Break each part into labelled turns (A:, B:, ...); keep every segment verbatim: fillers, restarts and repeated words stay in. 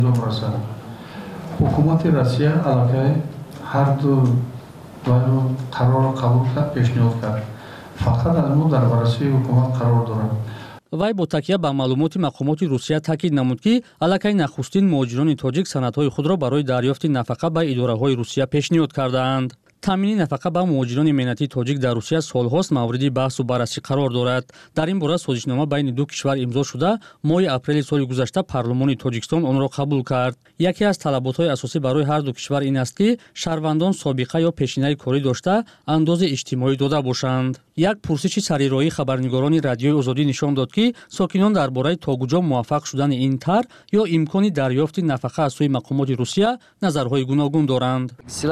A: حکومت روسیه علاقه هر دو قرار قبول کرد پیشنهاد کرد فقط از ما در بررسی حکومت قرار دارد.
B: вай бо такя ба маълумоти мақомоти русия таъкид намуд ки аллакай нахустин муҳоҷирони тоҷик санадҳои худро барои дарёфти нафақа ба идораҳои русия пешниҳод кардаанд. таъмини нафақа ба муҳоҷирони меҳнати тоҷик дар русия солҳост мавриди баҳсу баррасӣ қарор дорад. дар ин бора созишнома байни ду кишвар имзо шуда моҳи апрели соли гузашта парлумони тоҷикистон онро қабул кард. яке аз талаботҳои асосӣ барои ҳар ду кишвар ин аст ки шаҳрвандон собиқа ё пешинаи корӣ дошта андози иҷтимоӣ дода бошанд. як пурсиши сарироии хабарнигорони радиои озодӣ нишон дод ки сокинон дар бораи то куҷо муваффақ шудани ин тар ё имкони дарёфти нафақа аз сӯи мақомоти русия назарҳои гуногун доранд.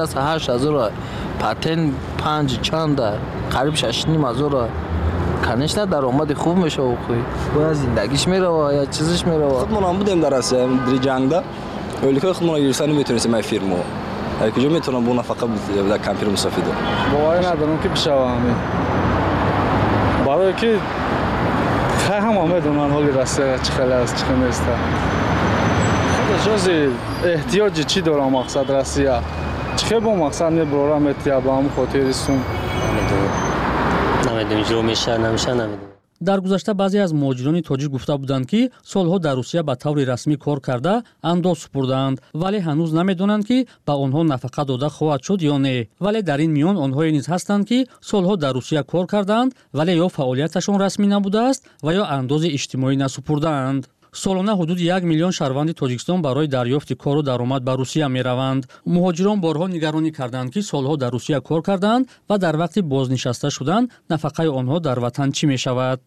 C: патент панҷ чанда қариб шаш ним ҳазора конечно даромади хуб мешава бояд зиндагиш мерава я чизиш мерава.
D: худмон будем дар Россия дар ҷангда оликои худмон гирифта наметонистем ай фирмо ай куҷо метавонам бо нафақа дар кампир мусофидо
E: боварӣ надорам ки бишавам барое ки хай ҳама медонанд ҳоли Россия чӣ хеле аст чӣ хеле нест. ҷози эҳтиёҷи чӣ дорам мақсад Россия چه با مقصد نبرارم اتیاب هم خاطری سون
F: نمیدونم چرا میشه نمیشه نمیدونم.
B: дар гузашта баъзе аз муҳоҷирони тоҷик гуфта буданд ки солҳо дар русия ба таври расмӣ кор карда андоз супурдаанд вале ҳанӯз намедонанд ки ба онҳо нафақа дода хоҳад шуд ё не. вале дар ин миён онҳое низ ҳастанд ки солҳо дар русия кор кардаанд вале ё фаъолияташон расмӣ набудааст ва ё андози иҷтимоӣ насупурдаанд. солона ҳудуди як миллион шаҳрванди тоҷикистон барои дарёфти кору даромад ба русия мераванд. муҳоҷирон борҳо нигаронӣ карданд ки солҳо дар русия кор карданд ва дар вақти бознишаста шудан нафақаи онҳо дар ватан чӣ мешавад.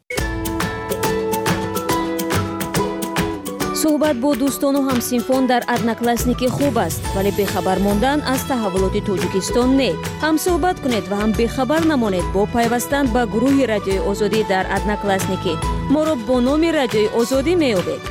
G: суҳбат бо дӯстону ҳамсинфон дар одноклассники хуб аст вале бехабар мондан аз таҳаввулоти тоҷикистон не. ҳам суҳбат кунед ва ҳам бехабар намонед бо пайвастан ба гурӯҳи радиои озодӣ дар одноклассники. моро бо номи радиои озодӣ меёбед.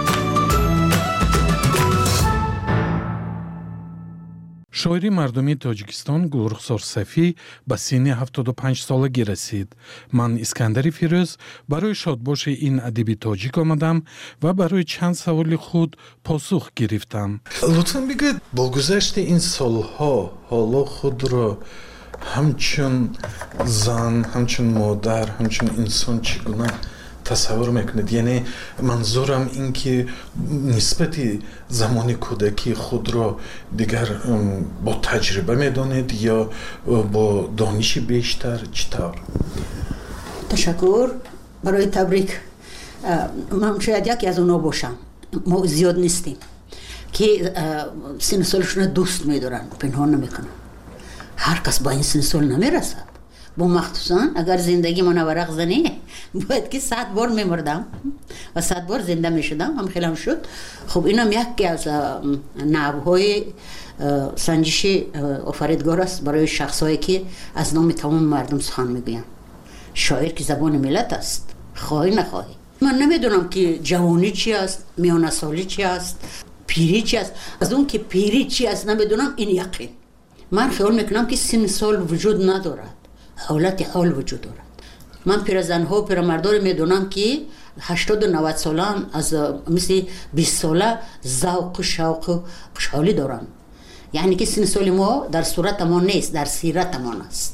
H: шоири мардуми тоҷикистон гулрухсор сафӣ ба синни ҳафтоду панҷ солагӣ расид. ман искандари фирӯз барои шодбоши ин адиби тоҷик омадам ва барои чанд саволи худ посух гирифтам. лутфан бигӯед бо гузашти ин солҳо ҳоло худро ҳамчун зан ҳамчун модар ҳамчун инсон чӣ гуна тасаввур мекунед? яъне манзурам ин ки нисбати замони кӯдакии худро дигар бо таҷриба медонед ё бо дониши бештар чӣ тавр?
I: ташаккур барои табрик. ман шояд яке аз онҳо бошам. мо зиёд нистем ки синни солашонро дӯст медоранд пинҳон намекунанд. ҳар кас ба ин синни сол намерасад. бо махсусан агар зиндагӣ мана варақ зане бояд ки сад бор мемурдам ва сад бор зинда мешудам. ҳам хелам шуд. хуб инам яке аз навъҳои санҷиши офаридгор аст барои шахсое ки аз номи тамоми мардум сухан мегӯянд. шоир ки забони миллат аст хоҳӣ нахоҳӣ. ман намедонам ки ҷавонӣ чи аст миёнасолӣ чи аст пирӣ чи аст. аз он ки пирӣ чи аст намедонам ин яқин. ман хиёл мекунам ки синни сол вуҷуд надорад ҳолати ҳол вуҷуд дорад. ман пиразанҳо пирамардоре медонам ки ҳаштоду навад солаан аз мисли бист сола завқу шавқу хушҳолӣ доранд. яъне ки синни соли мо дар суратамон нест дар сиратамон аст.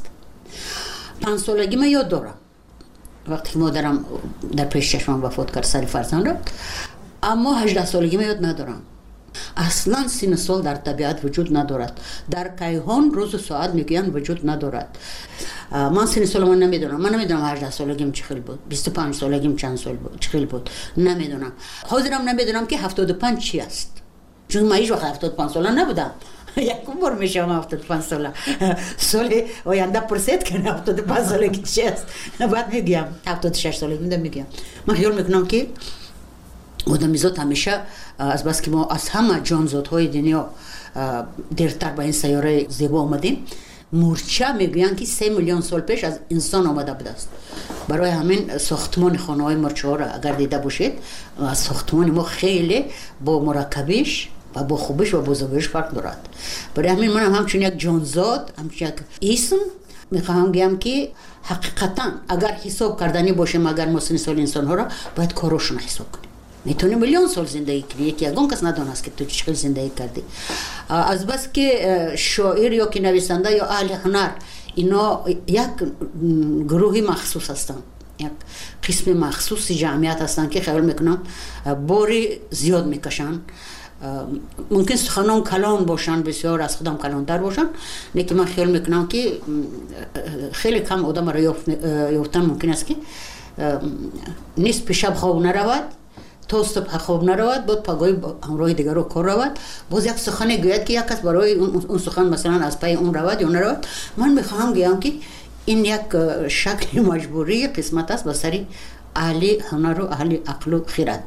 I: панҷсолагӣ ма ёд дорам вақте ки модарам дар пеши чашмам вафот кард сари фарзанд рafт. аммо ҳаждаҳсолагӣ ма ёд надорам. аслан синни сол дар табиат вуҷуд надорад. дар кайҳон рӯзу соат мегӯянд вуҷуд надорад. ман синни солам намедонам. ман намедонам ҳаждаҳсолагим чӣ хел буд бисту панҷсолагим чанд сол буд чӣ хел буд намедонам. ҳозирам намедонам ки ҳафтоду панҷ чӣ аст. чун ман ҳеҷ вақт ҳафтоду панҷ сола набудам. якум бор мешавам ҳафтоду панҷ сола. соли оянда пурсед ки ҳафтоду панҷ солагӣ чӣ аст баъд мегӯям ҳафтоду шаш солагӣ мегӯям. ман хиёл мекунам ки одамизод ҳамеша азбаски мо аз ҳама ҷонзодҳои дунё дертар ба ин сайёраи зебо омадем. мурча мегӯянд ки се миллион сол пеш аз инсон омада будааст. барои ҳамин сохтмони хонаҳои мурчаҳоро агар дида бошед сохтмони мо хеле бо мураккабиш ва бо хубиш ва бо зобоиш фарқ дорад. барои ҳамин манам ҳамчун як ҷонзод ҳамчун як исм мехоҳам гӯям ки ҳақиқатан агар ҳисоб карданӣ бошем агар мо синни соли инсонҳоро бояд корошона ҳисоб кунем. میتونی میلیون سال زندگی کنی، یکی یگان کس ندانست که تو چقدر زندگی کردی. از بس که شاعر یا که نویسنده یا اهل هنر اینا یک گروهی مخصوص هستن، یک قسم مخصوصی جمعیت هستن که خیال میکنم باری زیاد میکشن. ممکن سخنان کلان باشن، بسیار از خودم کلانتر باشن، لیکن من خیال میکنم که خیلی کم آدم را یافتن ممکن است که نیست پیشب خواب نرود، تا صبح خواب نرود، بعد پگاهی همراه دیگر رو کار رود، باز یک سخن گوید که یک کس برای اون سخن مثلا از پای اون رود یا نرود. من میخواهم گویم که این یک شکل مجبوری قسمت است به سری اهل هنر و اهل عقل و خرد.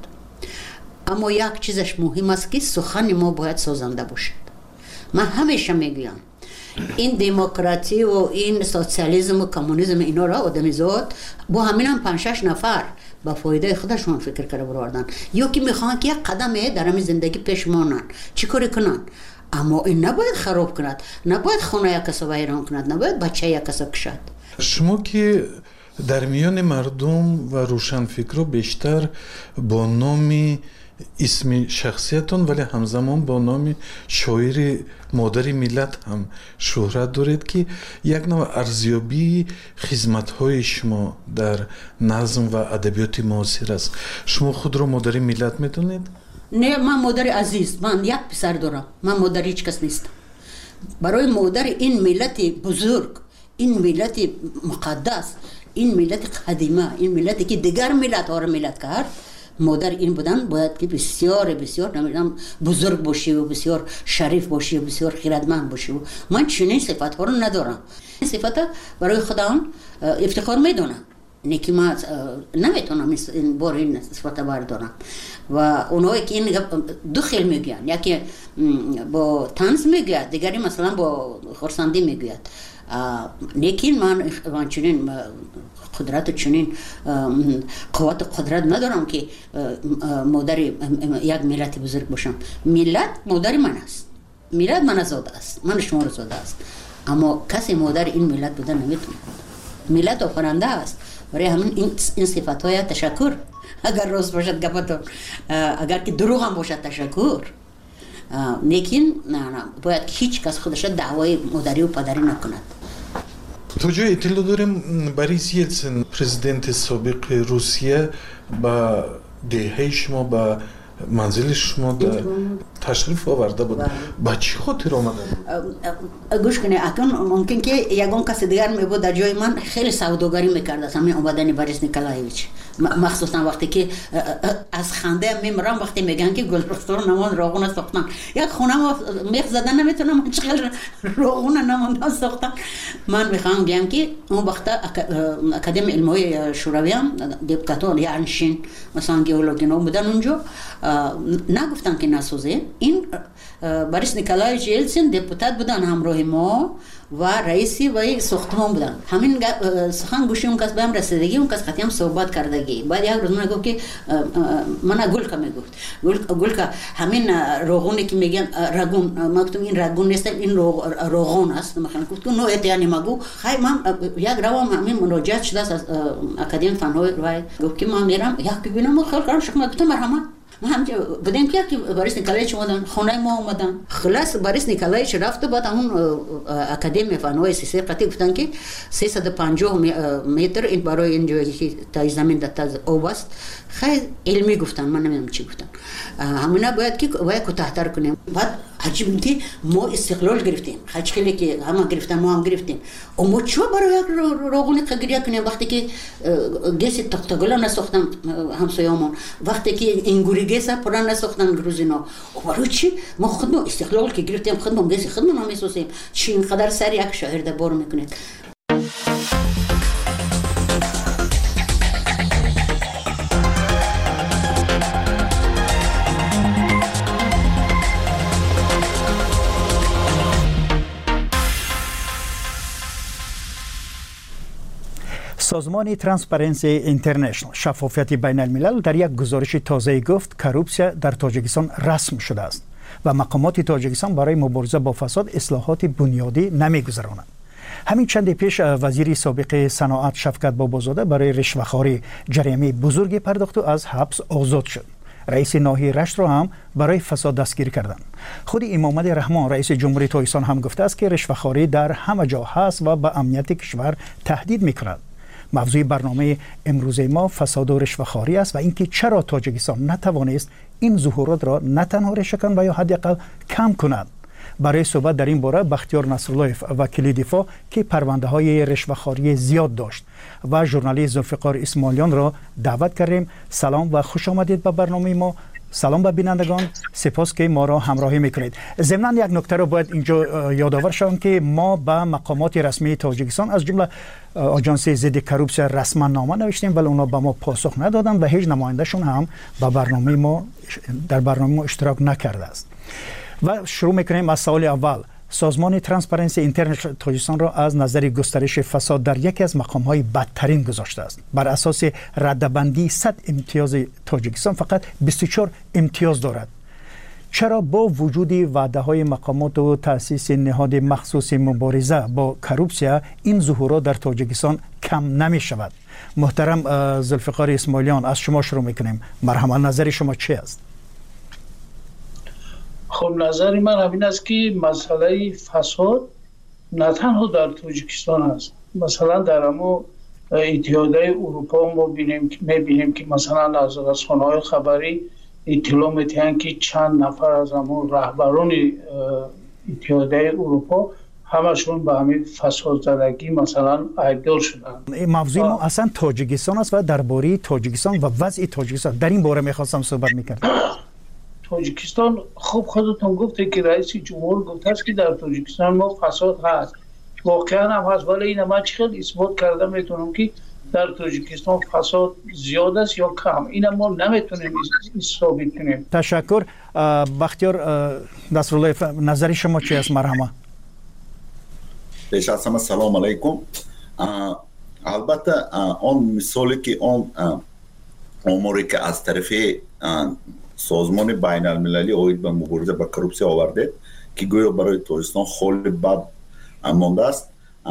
I: اما یک چیزش مهم است که سخن ما باید سازنده باشد. من همیشه میگویم این دموکراسی و این سوسیالیسم و کمونیسم اینا را آدمیزاد با همین هم پنج شش نفر با فایده خودشون فکر کرده بردن، یا که میخوان که یک قدم در همین زندگی پیش مانن، چی کاری کنن. اما این نباید خراب کند، نباید خونه یک کس ویران کند، نباید بچه یک کس کشد.
H: شما که در میان مردم و روشنفکرها بیشتر با نام اسم شخصیتون ولی همزمان با نام شاعر مادر ملت هم شهرت دارید که یک نوع ارزیابی خدمت‌های شما در نظم و ادبیات معاصر است. شما خود را مادر ملت میدونید؟
I: نه، من مادر عزیز، من یک پسر دارم، من مادر هیچ کس نیستم. برای مادر این ملت بزرگ، این ملت مقدس، این ملت قدیمه، این ملتی که دیگر ملت ها را ملت کرد، مادر این بودن باید که بسیار بسیار نمیدونم بزرگ باشی و بسیار شریف باشی و بسیار خیرتمند باشی. و من چنین صفت ها رو ندارم. این صفت برای خودم افتخار میدونم، نه که من نمیتونم این بار این صفت بردارم. و اونایی که این دو خیل میگوین، یکی با طنز میگوید، دیگری مثلا با خرسندی میگوید. لیکن من من چنین قدرت چنین قوت قدرت ندارم که مادر یک ملت بزرگ باشم. ملت مادر من است، ملت من زاده است، من شما را زاده است. اما کسی مادر این ملت بودن نمیتونه. ملت آفریننده است. برای همین این این صفات‌های تشکر، اگر راست باشد گفتم، اگر که دروغ هم باشد تشکر. لیکن نه نه باید هیچ کس خودش دعوای مادری و پدری نکند.
H: تو جای اطلاع داریم بوریس یلتسن پرزیدنت سابق روسیه با دهه شما با منزل شما در تشریف آورده بود. با چی خاطر آمده بود؟
I: گوش کنی، اکنون ممکن که یگان کسی دیگر می بود در جای من خیلی سوداگری میکرد از همین آمدن بوریس نیکولایویچ. مخصوصا وقتی که از خنده میمرم وقتی میگن که گلرختور نمان راغون ساختن، یک خونه ما میخ زدن نمیتونم چقدر راغون نماندن ساختن. من میخوام بگم که اون وقت اکادمی علمای شوروی هم دپوتاتور یعنشین مثلا گئولوژینا بودن اونجا، نگفتن که نسوزه. این بوریس نیکولایویچ یلتسن دپوتات بودن همراه ما و رئیسی و ساختمان بودن. همین سخن گوشی اون کس بهم رسیدگی، اون کس قطعی هم صحبت کردگی. بعد یک روز من گفت که من گلکا میگفت گلکا همین روغونی که میگن رگون، ما گفتم این رگون نیست، این روغون است. مثلا گفت که نوع یعنی مگو خیر من یک روام همین مراجعه شده از اکادمی فن‌های و گفت که من میرم یک ببینم خیلی کارم شما گفتم مرحمت. ما هم بودیم که بوریس نیکولایویچ اومدن خونه ما اومدن. خلاص بوریس نیکولایویچ رفت بعد اون اکادمی فن‌های سیسی قطعی گفتن که سیصد و پنجاه متر این برای این جایی که تا زمین تا آب است. خیلی علمی گفتن، من نمیدونم چی گفتن. همونا باید که باید کوتاه‌تر کنیم. بعد عجیب که ما استقلال گرفتیم، خیلی که همه گرفتن ما هم گرفتیم. اما چه برای یک روغن قگریه کنیم وقتی که گیس تختگلا نساختن همسایه‌مون، وقتی که انگوری گیس پران نساختن گروزینا. و برای چی ما خودمون استقلال که گرفتیم خودمون گیس خودمون هم میسازیم؟ چی اینقدر سر یک شاعر دبار میکنید؟
F: سازمان ترانسپرنسی اینترنشنال شفافیت بین الملل در یک گزارش تازه گفت کروپسیا در تاجیکستان رسم شده است و مقامات تاجیکستان برای مبارزه با فساد اصلاحات بنیادی نمی‌گذرانند. همین چند پیش وزیر سابق صنعت شفقت بابازاده برای رشوه‌خواری جریمه بزرگی پرداخت و از حبس آزاد شد. رئیس ناحیه رشت را هم برای فساد دستگیر کردند. خود امامد رحمان رئیس جمهوری تاجیکستان هم گفته است که رشوه‌خواری در همه جا هست و به امنیت کشور تهدید می‌کند. موضوع برنامه امروز ما فساد و رشوه‌خواری است و اینکه چرا تاجیکستان نتوانست این ظهورات را نه تنها ریشه‌کن و یا حداقل کم کند. برای صحبت در این باره بختیار نصرالله وکیل دفاع که پرونده های رشوه‌خواری زیاد داشت و ژورنالیست ذوالفقار اسماعیلیان را دعوت کردیم. سلام و خوش آمدید به برنامه ما. سلام به بینندگان، سپاس که ما را همراهی میکنید. ضمناً یک نکته را باید اینجا یادآور شوم که ما به مقامات رسمی تاجیکستان از جمله آژانس ضد کروپسیا رسما نامه نوشتیم ولی اونا به ما پاسخ ندادند و هیچ نمایندهشون هم به برنامه ما در برنامه ما اشتراک نکرده است. و شروع میکنیم از سوال اول. سازمان ترانسپرنسی اینترنشنال تاجیکستان را از نظر گسترش فساد در یکی از مقام‌های بدترین گذاشته است. بر اساس رده‌بندی صد امتیاز تاجیکستان فقط بیست و چهار امتیاز دارد. چرا با وجود وعده‌های مقامات و تأسیس نهاد مخصوص مبارزه با کروپسیا این ظهورات در تاجیکستان کم نمی شود؟ محترم ذوالفقار اسماعیلیان از شما شروع میکنیم. مرحبا، نظر شما چی است؟
A: خب نظر من همین است که مسئله فساد نه تنها در تاجیکستان است. مثلا در همون اتحادیه اروپا ما بینیم که میبینیم که مثلا از رسانه‌های خبری اطلاع میدهند که چند نفر از همون رهبران اتحادیه اروپا همشون به همین فساد زدگی مثلا عیبدار شدند.
F: موضوع ما اصلا تاجیکستان است و درباره تاجیکستان و وضع تاجیکستان در این باره میخواستم صحبت میکردم.
A: تاجیکستان خب خودتون گفته که رئیس جمهور گفته است که در تاجیکستان ما فساد هست، واقعا هم هست، ولی این من چقدر اثبات کرده میتونم که در تاجیکستان فساد زیاد است یا کم، این ما نمیتونیم ثابت کنیم.
F: تشکر. بختیار نصرالله نظر شما چی است؟ مرحبا.
J: پیش از همه سلام علیکم. البته اون مثالی که اون اموری که از طرف سازمان بین المللی اوید به مبارزه با کروپسیا آورده که گویا برای تاجیکستان خیلی بد مانده است،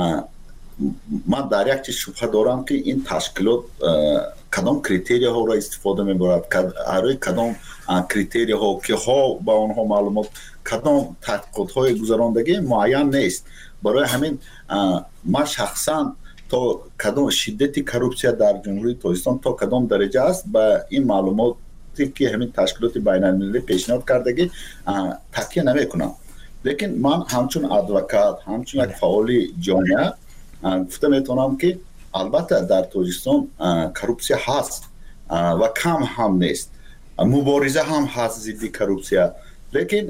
J: من در یک چیز شبهه دارم که این تشکیلات کدام کریتریا ها را استفاده میبرد، برای کدام کریتریا ها که ها با آنها معلومات، کدام تحقیقات های گذراندگی معین نیست. برای همین من شخصا تا کدام شدت کروپسیا در جمهوری تاجیکستان تا کدام درجه است به این معلومات که همین تشکیلات بین المللی پیشنهاد کردگی تکیه نمی کنم. لیکن من همچون ادوکات، همچون یک فعال جامعه گفته میتونم که البته در تاجیکستان کروپسیا هست و کم هم نیست، مبارزه هم هست ضد کروپسیا، لیکن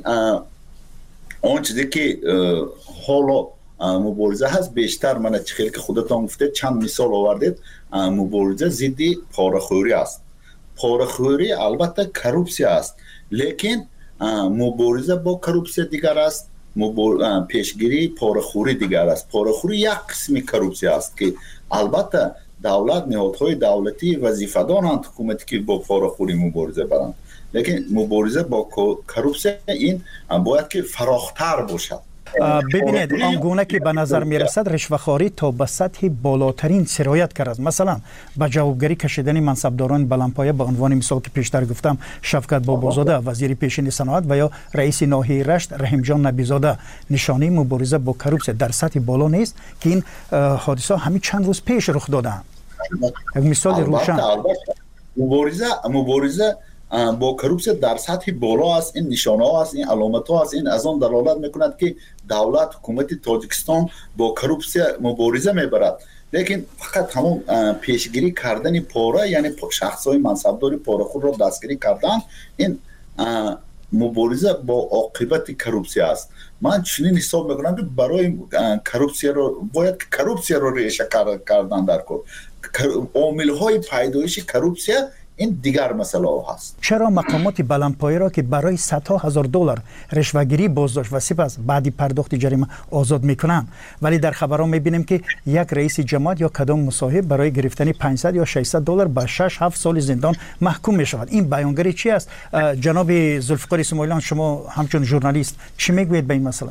J: اون چیزی که حالا مبارزه هست بیشتر من خیلی که خودتان گفته چند مثال آوردید، مبارزه ضد پاره‌خوری است. پاره‌خوری البته کروپسیا است، لیکن مبارزه با کروپسیا دیگر است، پیشگیری پاره‌خوری دیگر است. پاره‌خوری یک قسمی کروپسیا است که البته دولت، نهادهای دولتی وظیفه‌دارند حکومتی که با پاره‌خوری مبارزه برند، لیکن مبارزه با کروپسیا این باید که فراختر باشد.
F: ببینید آنگونه که به نظر می رسد رشوه‌خواری تا به سطح بالاترین سرایت کرده است. مثلا به جوابگری کشیدن منصبداران بلندپایه به عنوان مثال که پیشتر گفتم شفقت بابازاده وزیر پیشین صنعت و یا رئیس ناحیه رشت رحیم جان نبیزاده نشانه مبارزه با کروپسیا در سطح بالا نیست که این حادثه همین چند روز پیش رخ دادند. یک مثال روشن.
J: مبارزه مبارزه با کروپسیا در سطح بالا است، این نشانه ها است، این علامت ها است، این از آن دلالت میکند که دولت حکومت تاجیکستان با کروپسیا مبارزه میبرد، لیکن فقط همون پیشگیری کردن پاره، یعنی شخص های منصبدار پاره خود را دستگیری کردن، این مبارزه با عاقبت کروپسیا است. من چنین حساب میکنم که برای کروپسیا رو باید کروپسیا رو ریشه کردن در کار، عامل های پیدایش کروپسیا این دیگر مسئله هست.
F: چرا مقامات بلندپایه را که برای صدها هزار دلار رشوه‌گیری بازداشت و سپس بعدی پرداخت جریمه آزاد میکنند، ولی در خبرها میبینیم که یک رئیس جماعت یا کدام مصاحب برای گرفتن پانصد یا ششصد دلار به شش هفت سال زندان محکوم میشود؟ این بیانگری چی است؟ جناب ذوالفقار اسماعیلیان شما همچون ژورنالیست چی میگویید به این مسئله؟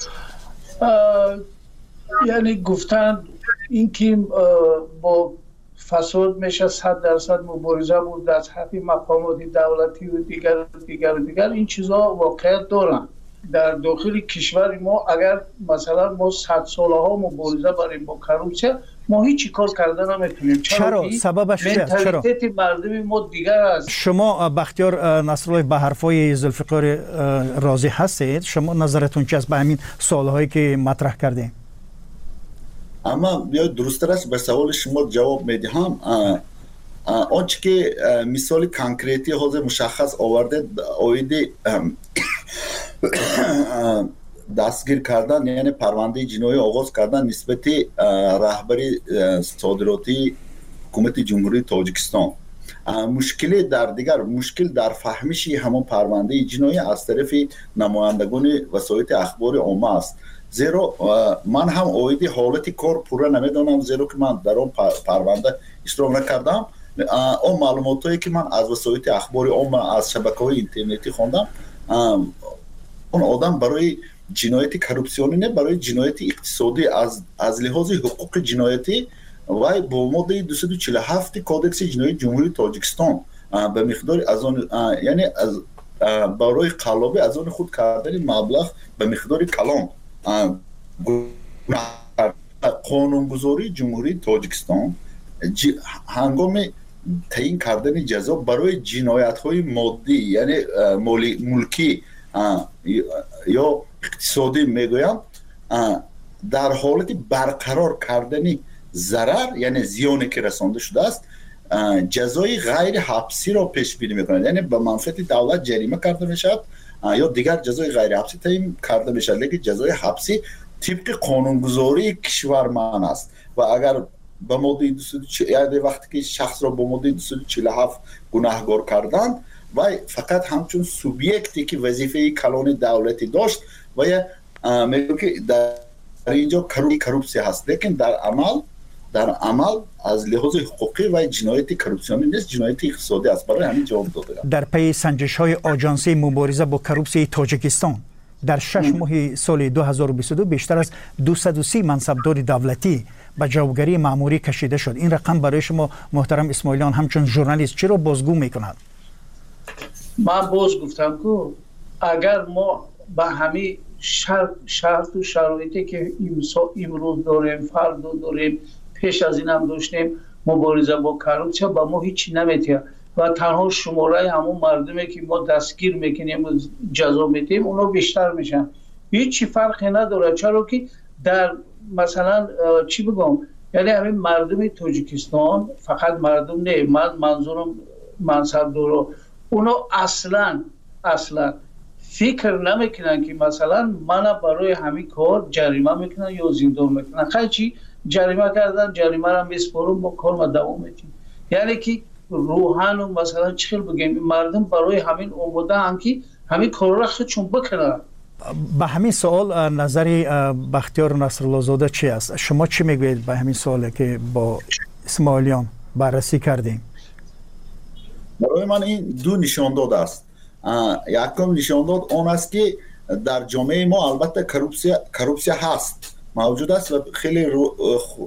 A: یعنی گفتن اینکه با فساد میشه، صد درصد مبارزه بود از حرف مقامات دولتی و دیگر دیگر دیگر این چیزا واقعیت دارن. در داخل کشور ما اگر مثلا ما صد سالها مبارزه بریم با کروپسیا ما هیچ کار کردن نمیتونیم.
F: چرا؟ سببش چیه؟ چرا؟
A: منتالیته مردم ما دیگر است.
F: شما بختیار نصرالله به حرفای ذوالفقار رازی هستید، شما نظرتون چی است به همین سوالهایی که مطرح کردیم؟
J: اما بیا درستش به سوال شما جواب میدهم. آنچه که مثال کانکریتی حوزه مشخص آورده اویدی دستگیر کردن یعنی پرونده جنایی آغاز کردن نسبت رهبری صادراتی حکومت جمهوری تاجیکستان. مشکل در دیگر مشکل در فهمشی همون پرونده جنایی از طرف نمایندگان وسایل اخبار عامه است. زیرا من هم اویدی حالت کار پورا نمیدونم، زیرا که من در اون پرونده اشتراک نکردم. اون معلوماتی که من از وسایل اخبار عامه از شبکه‌های اینترنتی خوندم، اون آدم برای جنایت کروپسیونی نه، برای جنایت اقتصادی از از لحاظ حقوق جنایتی و با ماده دویست و چهل و هفت کودکس جنایی جمهوری تاجیکستان به مقدار از آن یعنی از برای قلابی از آن خود کردن مبلغ به مقدار کلان قانونگذاری جمهوری تاجیکستان هنگام تعیین کردن جزا برای جنایت‌های مادی یعنی ملکی یا اقتصادی میگویم در حالت برقرار کردن ضرر یعنی زیانی که رسانده شده است جزای غیر حبسی را پیش بینی میکنند، یعنی به منفعت دولت جریمه کرده میشد یا دیگر جزای غیر حبسی تعیین کرده میشد، لیکن جزای حبسی طبق قانونگذاری کشور من است و اگر به ماده یعنی وقتی که شخص را با ماده دویست و چهل و هفت گناهکار کردند و فقط همچون سوبیکتی که وظیفه کلان دولتی داشت و میگه که در اینجا کروپسیا هست، لیکن در عمل در عمل از لحاظ حقوقی و جنایت کروپسیونی نیست، جنایت اقتصادی است. برای همین جواب دادم. در پی سنجش های آژانس مبارزه با کروپسیا تاجیکستان در شش ماه سال دو هزار و بیست و دو بیشتر از دویست و سی منصبدار دولتی به جوابگری مأموری کشیده شد. این رقم برای شما محترم اسماعیلیان همچون ژورنالیست چرا بازگو میکند؟
A: من باز گفتم که اگر ما به همین شرط, شرط و شرایطی که امروز داریم فردا داریم پیش از این هم داشتیم مبارزه با کروپسیا با ما هیچی نمیتونه و تنها شماره همون مردمی که ما دستگیر میکنیم و جزا میدیم اونا بیشتر میشن. هیچی فرقی نداره، چرا که در مثلا چی بگم یعنی همین مردم تاجیکستان فقط مردم نه، من منظورم منصبدارا اونا اصلا اصلا فکر نمیکنن که مثلا من برای همین کار جریمه میکنن یا زندان میکنن. خیلی چی جریمه کردن جریمه را میسپارم با کار ما دوام میکنیم. یعنی که روحان و مثلا چخیل بگیم مردم برای همین آماده هم که همین کار را خودشون بکنن.
F: به همین سوال نظر بختیار نصرالله زاده چی است؟ شما چی میگوید به همین سوالی که با اسماعیلیان بررسی کردیم؟
J: برای من این دو نشان داد است. یکم نشان داد آن است که در جامعه ما البته کروپسیا کروپسیا هست، موجود است و خیلی رو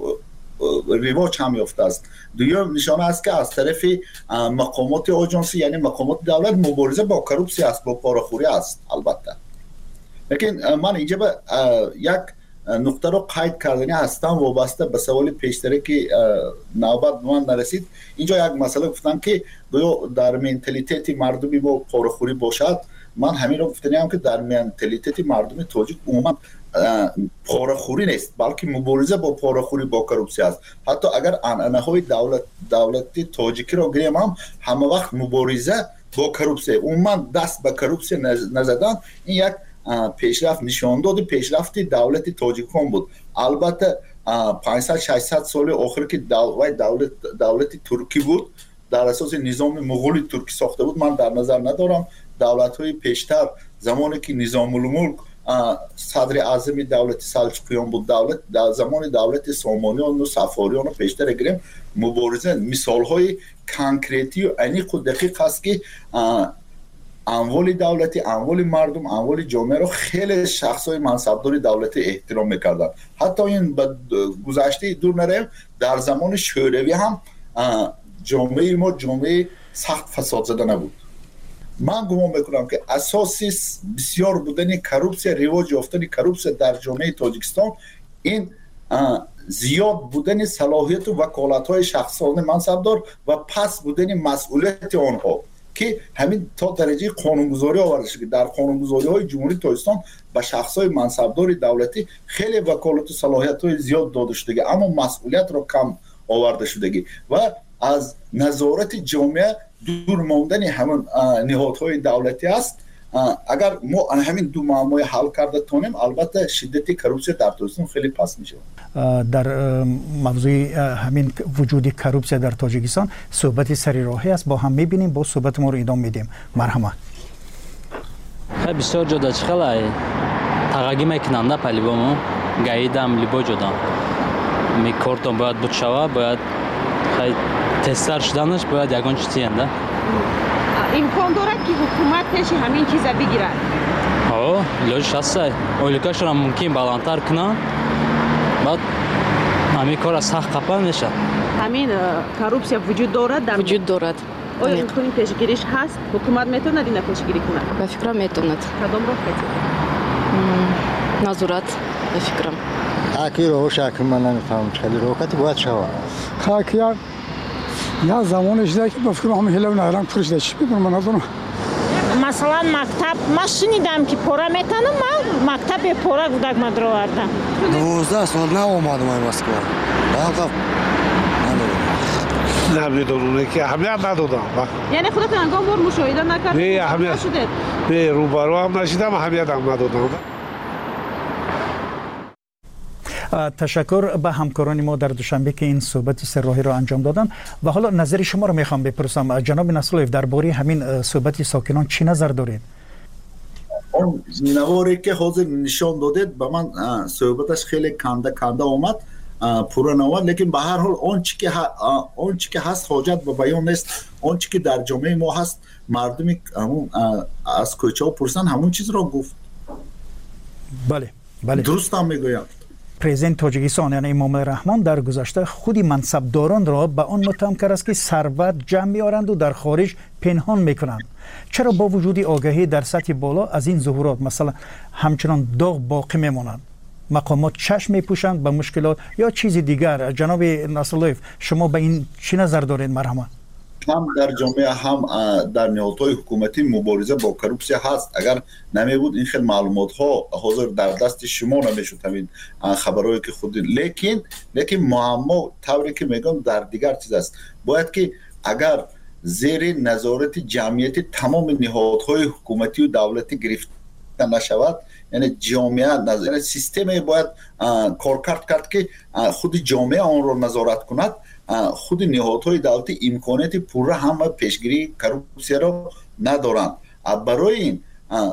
J: رواج هم یافته است. دوم نشانه است که از طرف مقامات آژانسی یعنی مقامات دولت مبارزه با کروپسیا است، با پاره‌خوری است البته. لیکن من اینجا به یک نقطه رو قید کردنی هستم وابسته به سوال پیشتری که نوبت من نرسید. اینجا یک مسئله گفتم که گویا در منتالیته مردمی با پاره‌خوری باشد. من همین رو گفتنیم که در منتالیته مردم تاجیک عموما پاره‌خوری نیست بلکه مبارزه با پاره‌خوری با کروپسیا است. حتی اگر عنعنه‌های دولت دولتی تاجیکی رو گیریم هم همه وقت مبارزه با کروپسیا عموما دست به کروپسیا نزدن این یک پیشرفت نشان داد پیشرفت دولت تاجیکستان بود. البته پانصد ششصد سال آخر که دولت دولت دولت ترکی بود در اساس نظام مغولی ترکی ساخته بود من در نظر ندارم. دولت‌های پیشتر زمانی که نظام الملک صدر اعظم دولت سلجوقیان بود، دولت در زمان دولت سامانیان و صفاریان رو پیشتر گیریم مبارزه مثال‌های کانکریتی و عمیق و دقیق است که اموال دولتی، اموال مردم، اموال جامعه رو خیلی شخصای منصبدار دولتی احترام میکردن. حتی این گذشته دور نریم در زمان شوروی هم جامعه ما جامعه سخت فساد زده نبود. من گمان میکنم که اساس بسیار بودن کروپسیا، رواج یافتن کروپسیا در جامعه تاجیکستان این زیاد بودن صلاحیت و وکالت‌های شخصان منصبدار و پس بودن مسئولیت آنها که همین تا درجه قانونگذاری آورده شده. در قانونگذاری‌های جمهوری تاجیکستان به شخص‌های منصبدار دولتی خیلی وکالت و صلاحیت‌های زیاد داده شده اما مسئولیت را کم آورده شده و از نظارت جامعه دور ماندن همون نهادهای دولتی است. اگر ما همین دو معمای حل کرده تونیم البته شدت کروپسیا در تاجیکستان خیلی پس میشه.
F: در موضوع همین وجود کروپسیا در تاجیکستان صحبت سری راهی است، با هم میبینیم، با صحبت ما رو ادامه میدیم. مرحمت.
B: خیلی بسیار جدا چخلای تغییر میکنن نه پلیبامو گاییدم لیبا جدا میکردم باید بود شوا باید خیلی تستر شدنش باید یکان چیزی هنده
K: امکان دارد که حکومتش همین چیزا بگیرد؟
B: آه لوجش هسته اولیکاش را ممکن بلندتر کنن بعد همین کار از حق قپل میشه.
K: همین کروپسیا وجود دارد در
L: وجود دارد.
K: آیا امکانی پیشگیریش هست؟ حکومت میتونه اینو پیشگیری کنه؟
L: به فکرم میتوند.
K: کدام راه میتونه؟
L: نظارت به فکرم.
M: اکی رو شکل من نمیفهمم خیلی روکتی باید شود.
N: خاکیار یا زمانش ده که به فکرم همه هلو نهران پرش ده چی بگم من ندونم.
O: مثلا مکتب ما شنیدم که پورا میتونم ما مکتب پورا گودک مدرو آوردم.
M: دوازده سال نمی‌آمدم این مسکو. واقعا
N: نمیدونم که اهمیت ندادم.
K: یعنی خودت انگام بار مشاهده نکردی؟
N: نه اهمیت نشده. نه روبرو هم نشیدم اهمیت هم ندادم.
F: تشکر به همکاران ما در دوشنبه که این صحبت سر راهی را انجام دادن و حالا نظر شما را میخوام بپرسم. جناب نصرالله درباره همین صحبت ساکنان چی نظر دارید؟
J: اون نواری که حاضر نشان دادید به من صحبتش خیلی کنده کنده آمد پورا نواد، لیکن به هر حال اون چی که اون چی که هست حاجت به بیان نیست. اون چی که در جامعه ما هست مردمی از کوچه ها پرسن همون چیز را گفت.
F: بله بله
J: درست هم میگویم.
F: پرزیدنت تاجیکستان یعنی امام رحمان در گذشته خودی منصبداران را به آن متهم کرد است که ثروت جمع می‌آورند و در خارج پنهان می‌کنند. چرا با وجود آگاهی در سطح بالا از این ظهورات مثلا همچنان داغ باقی می‌مانند؟ مقامات چشم می‌پوشند به مشکلات یا چیز دیگر؟ جناب نصرالله شما به این چی نظر دارید؟ مرحمت.
J: هم در جامعه هم در نهادهای حکومتی مبارزه با کروپسیا هست. اگر نمی بود این خیلی معلومات ها حاضر در دست شما نمیشد همین خبرهایی که خود لیکن لیکن معما طوری که میگم در دیگر چیز است. باید که اگر زیر نظارت جمعیت تمام نهادهای حکومتی و دولتی گرفته نشود، یعنی جامعه یعنی سیستم باید کارکرد کرد که خود جامعه آن را نظارت کند. خود نهادهای دولتی امکانات پوره هم پیشگیری کروپسیا را ندارند. برای این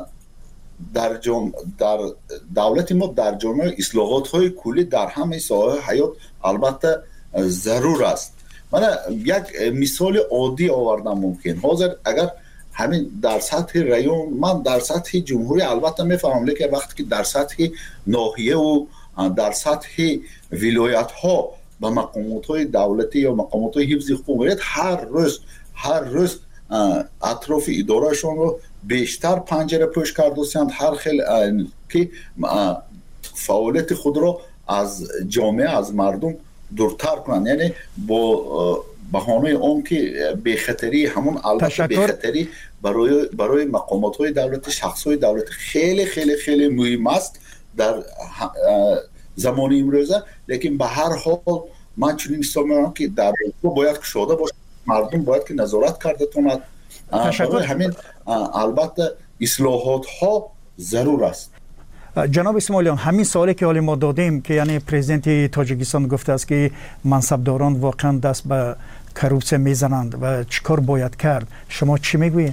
J: در جام در دولت ما در جامعه اصلاحات های کلی در همه ساحه حیات البته ضرور است. من یک مثال عادی آوردم. ممکن حاضر اگر همین در سطح ریون من در سطح جمهوری البته میفهمم، لیکن وقتی که در سطح ناحیه و در سطح ولایت ها با مقامات دولتی یا مقامات حفظ حقوق هر روز هر روز اطراف ادارهشون رو بیشتر پنجره پوش کردوسند، هر خیلی که فعالیت خود رو از جامعه از مردم دورتر کنند. یعنی با بهانه اون که بی‌خطری همون البته بی‌خطری برای برای مقامات های دولتی شخص های دولتی خیلی خیلی خیلی مهم است در زمان امروزه. لیکن به هر حال من چنین حساب می‌کنم که در باید کشاده باشه، مردم باید که نظارت کرده تواند. برای همین البته اصلاحات ها ضرور است.
F: جناب اسماعیلیان همین سوالی که حالی ما دادیم که یعنی پرزیدنت تاجیکستان گفته است که منصبداران واقعا دست به کروپسیا میزنند و چیکار باید کرد، شما چی میگویید؟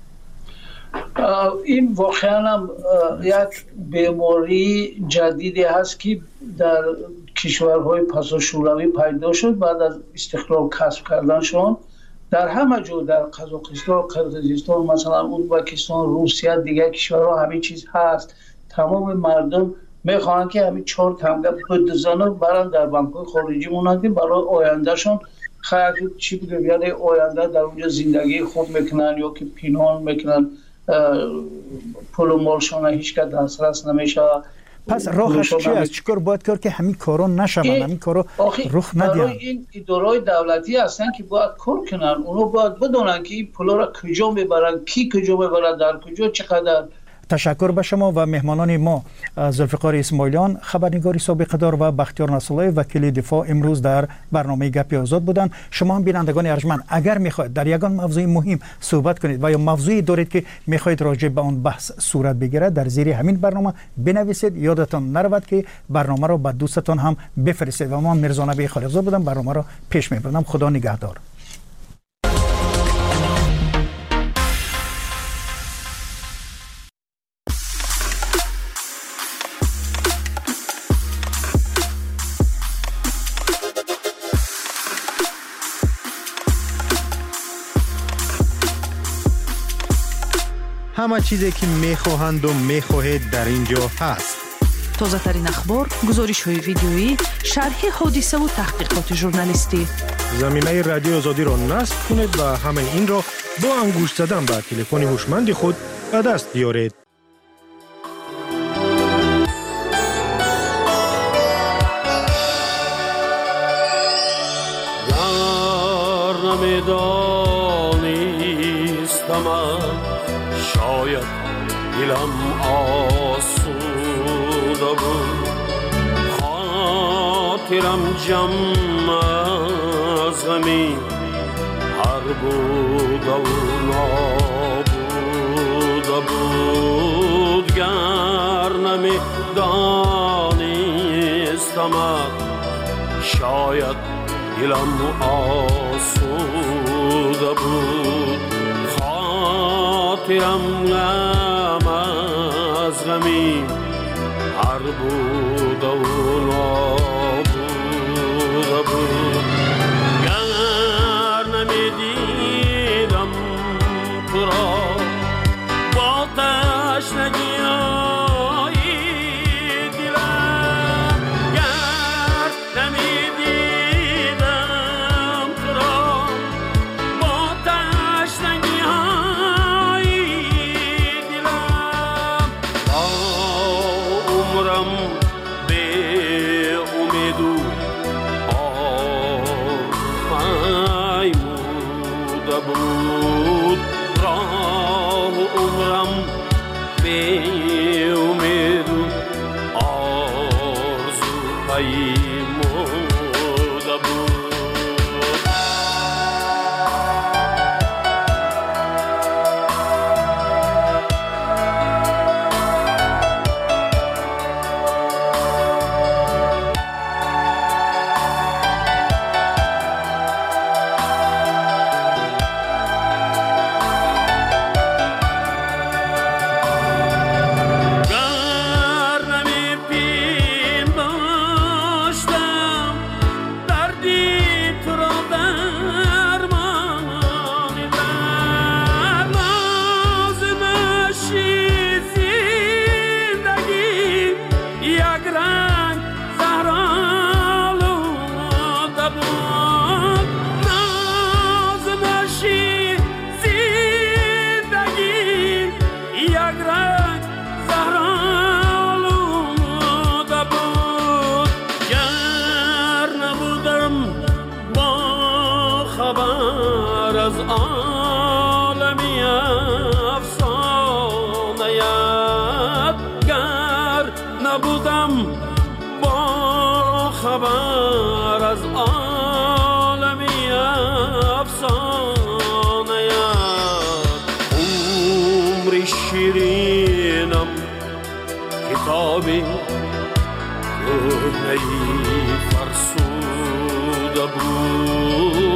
A: این واقعا هم یک بیماری جدیدی هست که در کشورهای پساشوروی پیدا شد بعد از استقلال کسب کردنشون. در همه جا در قزاقستان، قرقیزستان، مثلا ازبکستان، روسیه، دیگر کشورها همین چیز هست. تمام مردم میخوان که همین چهار تمگه بدزنه برن در بانک‌های خارجی مونند برای آیندهشون خیلی چی بگم یعنی آینده در اونجا زندگی خوب میکنن یا که پینان میکنن پول و مالشان هیچ که دسترس نمیشه.
F: پس راهش چی است؟ چیکار باید کرد که همین کارا نشون، همین کارا رخ ندهند؟
A: این ادارهای دولتی هستن که باید کار کنن، اونا باید بدونن که این پولا را کجا میبرن، کی کجا میبرن، در کجا چقدر.
F: تشکر به شما و مهمانان ما ذوالفقار اسماعیلیان خبرنگار سابق دار و بختیار نصرالله وکیل دفاع امروز در برنامه گپ آزاد بودند. شما هم بینندگان ارجمند اگر میخواهید در یگان موضوع مهم صحبت کنید و یا موضوعی دارید که میخواهید راجع به آن بحث صورت بگیرد در زیر همین برنامه بنویسید. یادتان نرود که برنامه را به دوستتان هم بفرستید. و من میرزا نبی خالقزاد بودم، برنامه را پیش میبرم. خدا نگهدار.
L: همه چیزی که میخواهند و میخواهید در اینجا هست.
P: تازه ترین اخبار، گزارش های ویدیویی، شرح حادثه و تحقیقات ژورنالیستی.
L: زمینه رادیو آزادی را نصب کنید و همه این را با انگشت زدن به تلفن هوشمند خود به دست بیارید.
Q: در نمیدانستم شاید دلم آسوده بود، خاطرم جمع از غمی هر بود و نابوده بود. گر نمیدانستم شاید دلم آسوده بود، خاطرم غم از غمی هر بود و نابوده بود. گر نمیدیدم تو را با تشنگی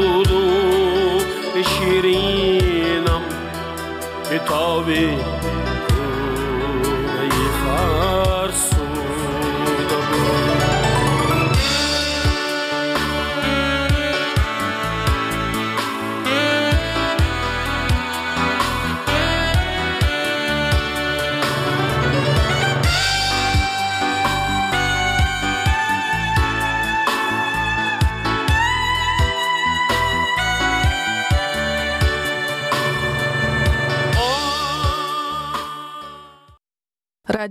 Q: شیرینم کتابی